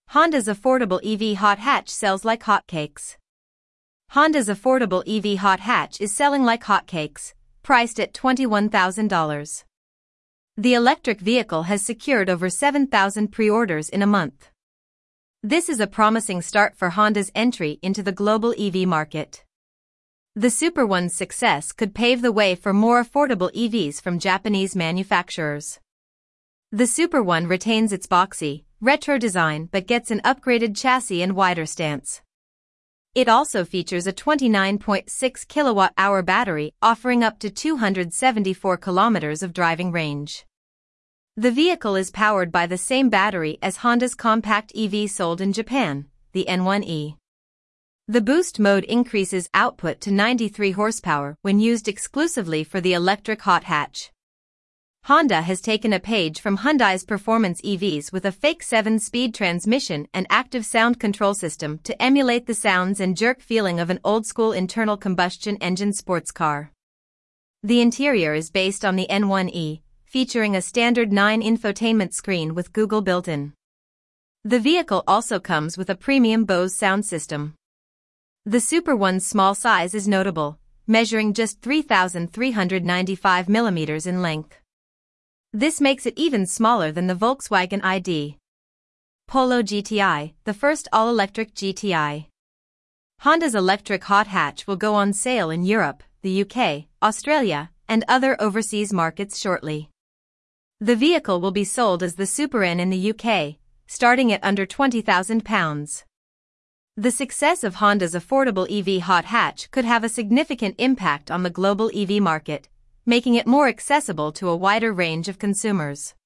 Honda's affordable EV hot hatch sells like hotcakes. Honda's affordable EV hot hatch is selling like hotcakes, priced at $21,000. The electric vehicle has secured over 7,000 pre-orders in a month. This is a promising start for Honda's entry into the global EV market. The Super One's success could pave the way for more affordable EVs from Japanese manufacturers. The Super One retains its boxy, retro design but gets an upgraded chassis and wider stance. It also features a 29.6 kilowatt-hour battery offering up to 274 kilometers of driving range. The vehicle is powered by the same battery as Honda's compact EV sold in Japan, the N1e. The boost mode increases output to 93 horsepower when used exclusively for the electric hot hatch. Honda has taken a page from Hyundai's performance EVs with a fake 7-speed transmission and active sound control system to emulate the sounds and jerk feeling of an old-school internal combustion engine sports car. The interior is based on the N1e, featuring a standard 9 infotainment screen with Google built-in. The vehicle also comes with a premium Bose sound system. The Super One's small size is notable, measuring just 3,395 millimeters in length. This makes it even smaller than the Volkswagen ID. Polo GTI, the first all-electric GTI. Honda's electric hot hatch will go on sale in Europe, the UK, Australia, and other overseas markets shortly. The vehicle will be sold as the Super N in the UK, starting at under £20,000. The success of Honda's affordable EV hot hatch could have a significant impact on the global EV market, making it more accessible to a wider range of consumers.